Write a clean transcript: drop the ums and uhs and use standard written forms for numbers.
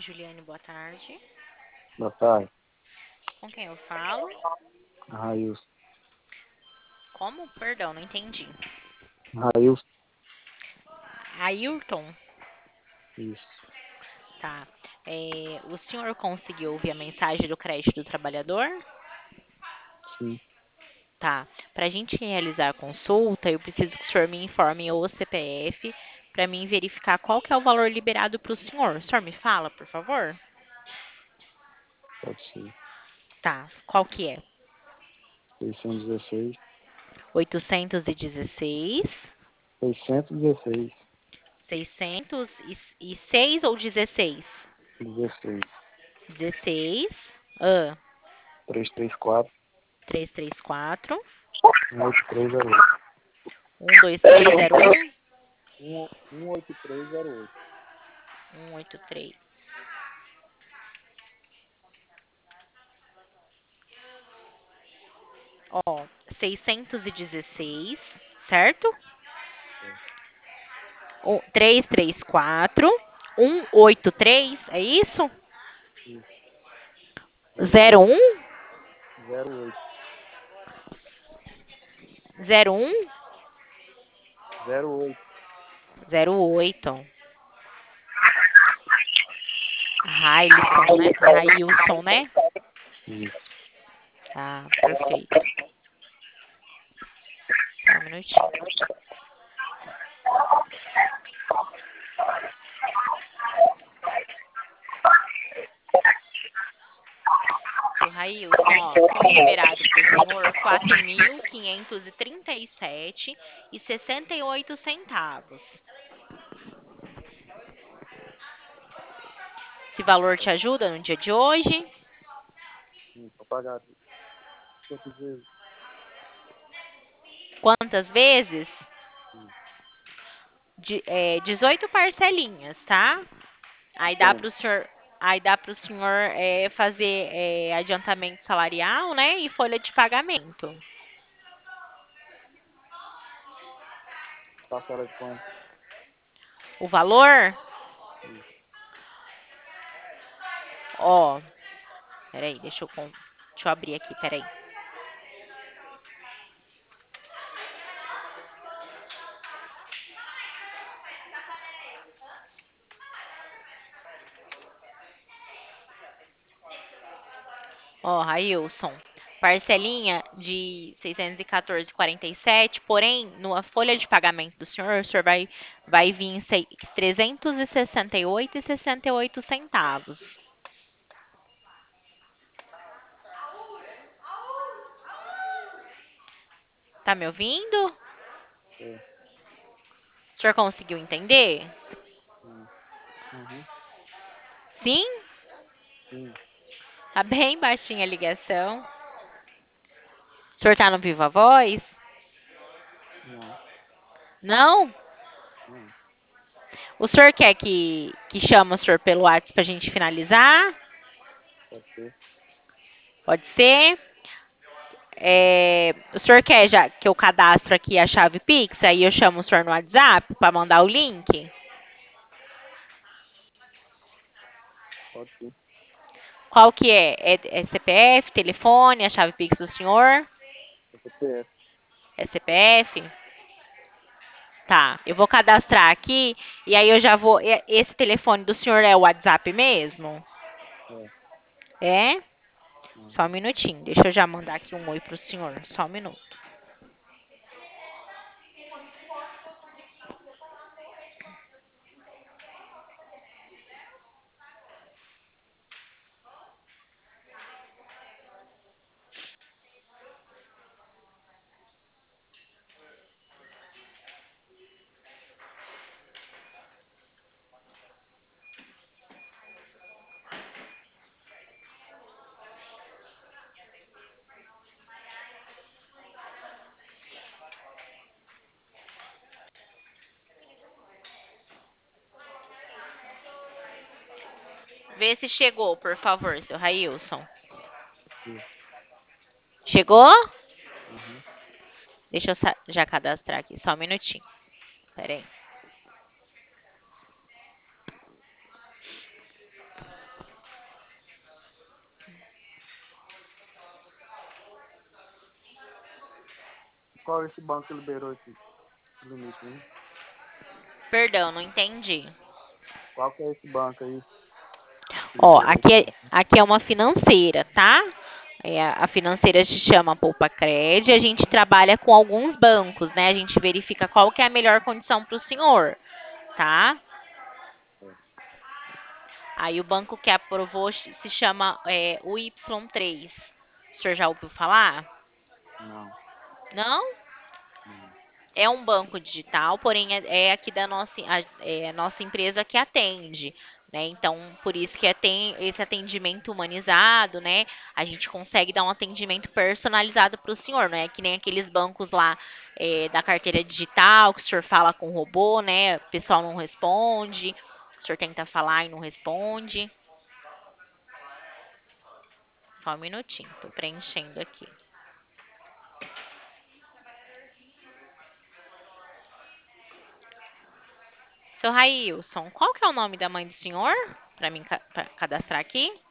Juliane, boa tarde. Boa tarde, Com quem eu falo? Railson. Como? Perdão, não entendi. Railson, Ailton, isso, tá. O senhor conseguiu ouvir a mensagem do crédito do trabalhador? sim, Tá. Para a gente realizar a consulta, eu preciso que o senhor me informe o CPF para mim verificar qual que é o valor liberado para o senhor. O senhor me fala, por favor? pode ser. Tá. Qual que é? 616, 816, 616, 606 ou 16? 16, 16. 334, 334 18308. 12301 18308. 183. Ó, 616, certo? 334 183, é isso? Isso, 01 08, 01 08, 08. Railson, né? Railson, né? isso. Tá, perfeito. Só um minutinho. Seu Railson, ó, foi liberado para o senhor 4.537,68 centavos. Esse valor te ajuda no dia de hoje? Sim, pra pagar quantas vezes? Quantas vezes? Sim. 18 parcelinhas, tá? E Aí dá como? para o senhor, aí dá para o senhor fazer adiantamento salarial, né? E folha de pagamento. Parcela de quanto? O valor, Isso. ó, peraí, deixa eu abrir aqui, peraí. Ó, Railson, parcelinha de 614,47, porém, na folha de pagamento do senhor, o senhor vai vir em 368,68 centavos. Tá me ouvindo? É, O senhor conseguiu entender? sim. Uhum. Sim? Sim, Tá bem baixinha a ligação. O senhor tá no Viva Voz? não, Não? não, O senhor quer que chame o senhor pelo WhatsApp pra gente finalizar? pode ser. Pode ser? O senhor quer já que eu cadastro aqui a chave Pix? Aí eu chamo o senhor no WhatsApp para mandar o link? Pode ser. Qual que é? É CPF, telefone, a chave Pix do senhor? É CPF. É CPF? Tá, eu vou cadastrar aqui e aí eu já vou. Esse telefone do senhor é o WhatsApp mesmo? É. É? Só um Uhum. minutinho, deixa eu já mandar aqui um oi pro senhor. Só um minuto. Vê se chegou, por favor, seu Railson. Aqui. Chegou? Uhum. Deixa eu já cadastrar aqui, só um minutinho. Pera aí. qual esse banco que liberou esse limite, hein? Perdão, não entendi. Qual que é esse banco aí que Ó, liberou esse limite? aqui é uma financeira, tá? A financeira se chama Poupa Cred. A gente trabalha com alguns bancos, né? A gente verifica qual que é a melhor condição para o senhor, tá? Aí o banco que aprovou se chama o Y3. O senhor já ouviu falar? Não, Não? não. É um banco digital, porém é aqui da nossa empresa que atende, né? Então, por isso que tem esse atendimento humanizado, né? A gente consegue dar um atendimento personalizado para o senhor, não é que nem aqueles bancos lá da carteira digital, que o senhor fala com o robô, né? O pessoal não responde, o senhor tenta falar e não responde. Só um minutinho, tô preenchendo aqui. Seu Railson, qual que é o nome da mãe do senhor? Para mim cadastrar aqui?